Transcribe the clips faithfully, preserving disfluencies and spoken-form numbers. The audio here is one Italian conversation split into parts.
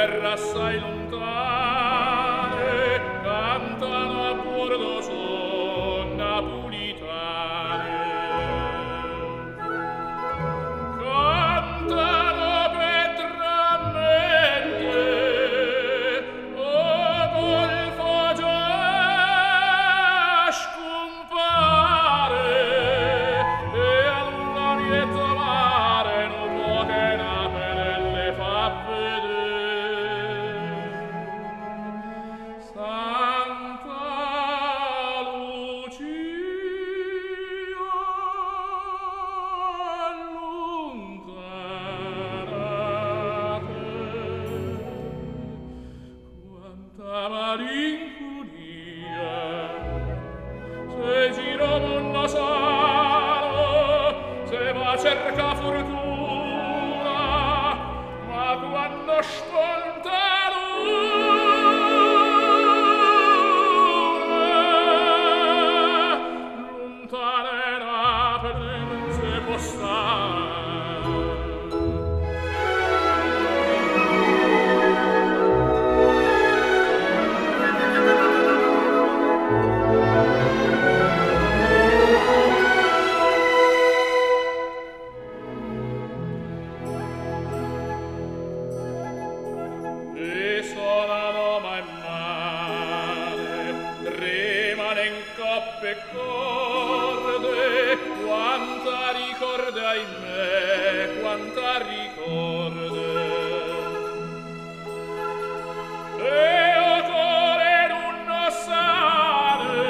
terra assai lontane cantano a bordo son napolitane. Cantano petramente o golfo già scompare e all'oriento mare non può che napere le fa vedere. Santa Lucia allontanate, quanta malinconia, se giro mondo sano, se va a cerca fortuna, ma quando sponta lontane Napoli non si può stare. E suonano man mare, tremano in coppe e corde, quanta ricorde ahimè, quanta ricorde. E o core non sale,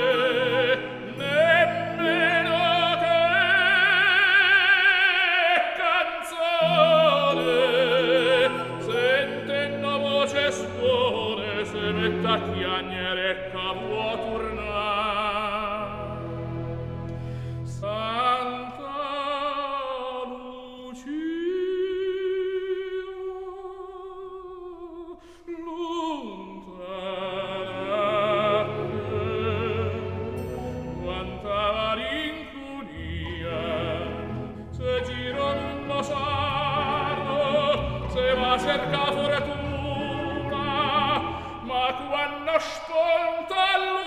nemmeno che canzone, sentendo voce suone, se mette a chiagnere e capo tornar. Santa Lucia, lontanate, quanta malinconia, se giro non lo sanno, se va a cerca fortuna, ma quando sponta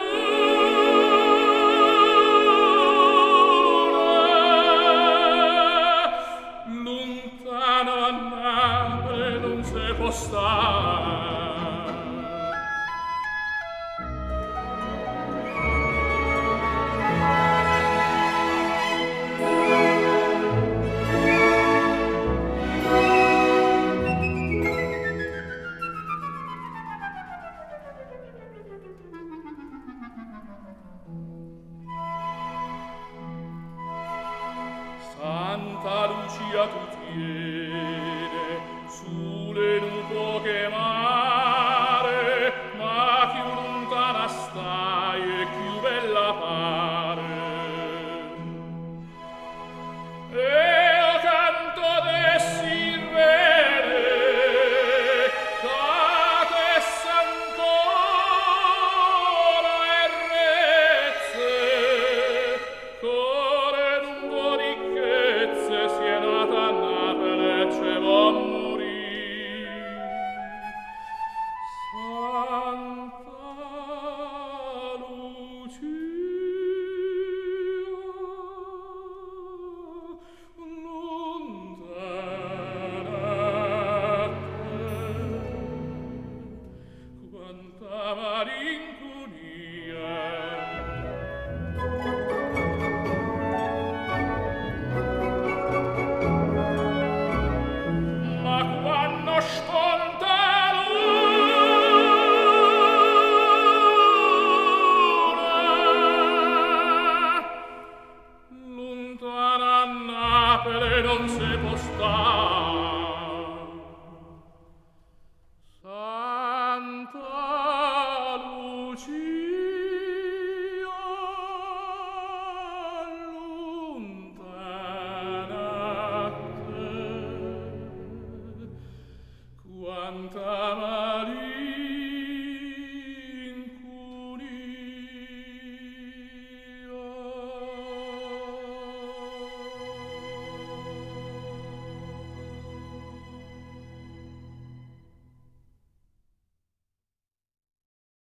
luna, lontano a Napoli non si può stare. Santa Lucia tu tiene sulle nubo che mare, ma più lontana stai e più bella pare. E o canto de sirene, catessa ancora e rezze, core lungo ricchezze, si è nata a Napoli e ce va a morire. Santa Lucia, lontanate, quanta malinconia, ma quando sponta luna, lontana a Napoli non si può stare.